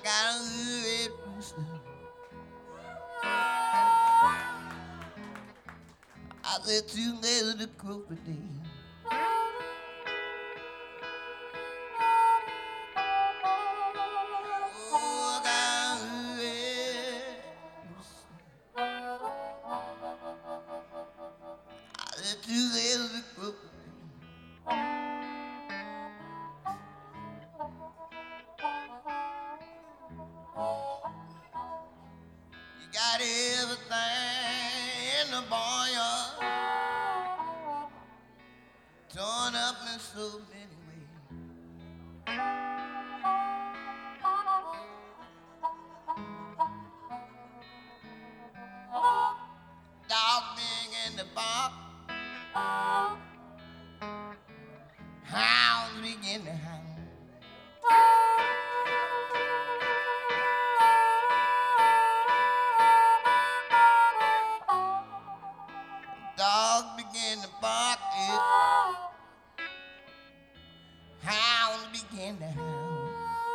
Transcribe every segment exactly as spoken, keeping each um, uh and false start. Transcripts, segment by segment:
got a red rooster. I said together to crow today. Oh, I got a red rooster. I said together to crow today. You got everything in the barnyard, torn up in so many ways. Dog being in the bark, hounds begin to howl. Dog began to bark, yeah. Hounds began to howl.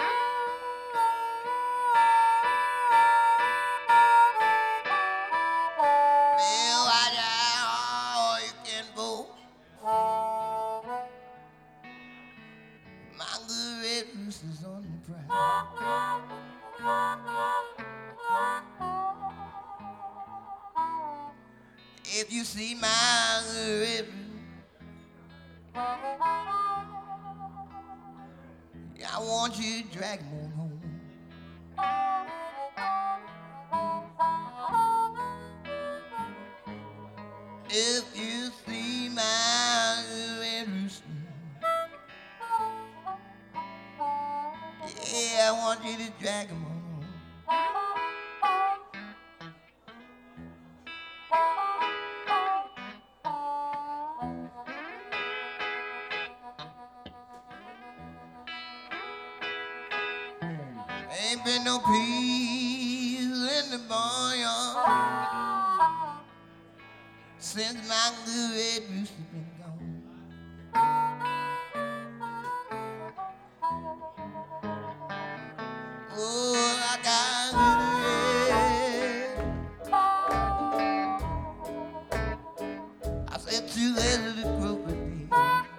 Bill, watch out, you can go. My good red rooster's on the prowl. If you see my good red rooster, yeah, I want you to drag him on home. If you see my good red rooster, yeah, I want you to drag him on home. Ain't been no peace in the barnyard since my good red rooster been gone. Oh, I got red. I said two letters to crow with me.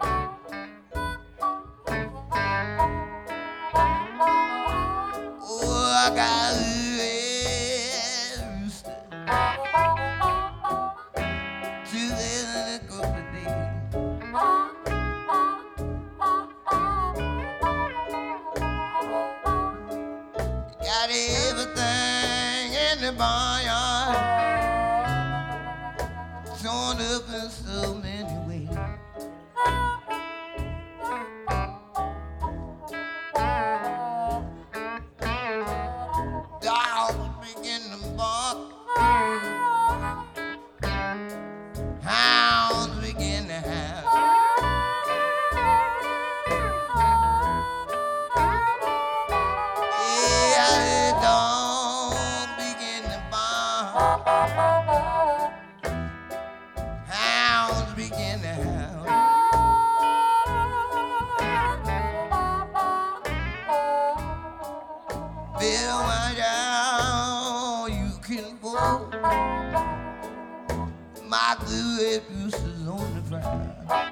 I got a red rooster, two days and a couple of days. Got everything in the barnyard, torn up in so many ways. Hounds begin to howl. Yeah, the dog begin to bark. Hounds begin to howl. Bill, watch out, you can go. My good red rooster's on the ground.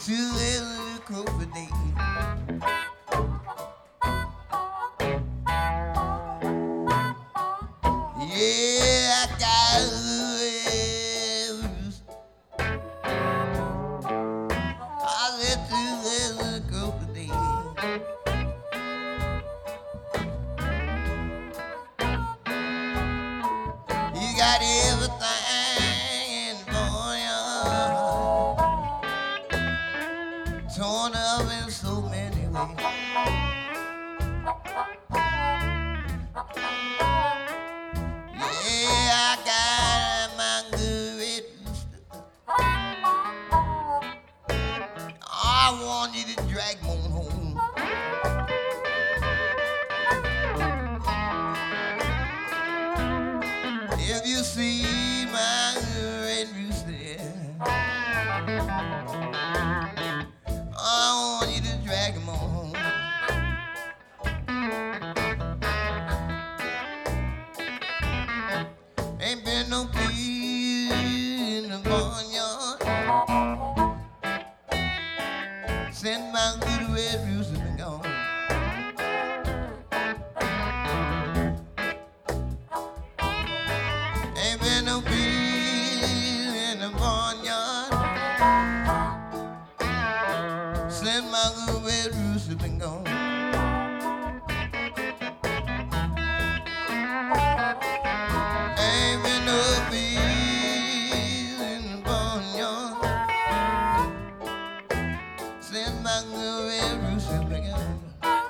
too early to crow for day. Yeah, I got a roost. I said too early to crow for day. You got everything for you, torn up in so many ways. Yeah, I got my good red rooster. I want you to drag me on home. If you see my red rooster, I want you to drag him on home. Ain't been no peace in the barnyard since my little red rooster been gone. Ain't been no peace in the barnyard since my little red rooster been gone. Ain't been no peace in the barnyard since my little red rooster been gone.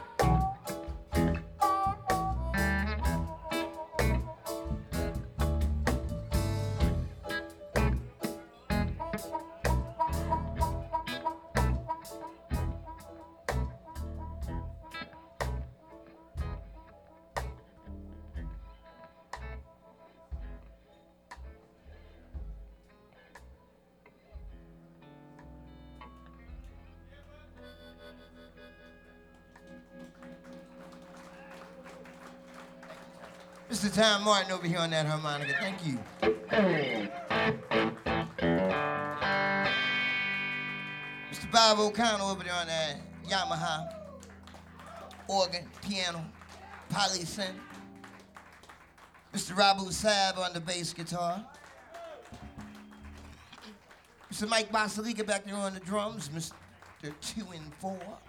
Mister Tom Martin over here on that harmonica. Thank you. Mister Bob O'Connell over there on that Yamaha organ, piano, polysynth. Mister Rabu Saab on the bass guitar. Mister Mike Basalika back there on the drums. Mister Two and Four.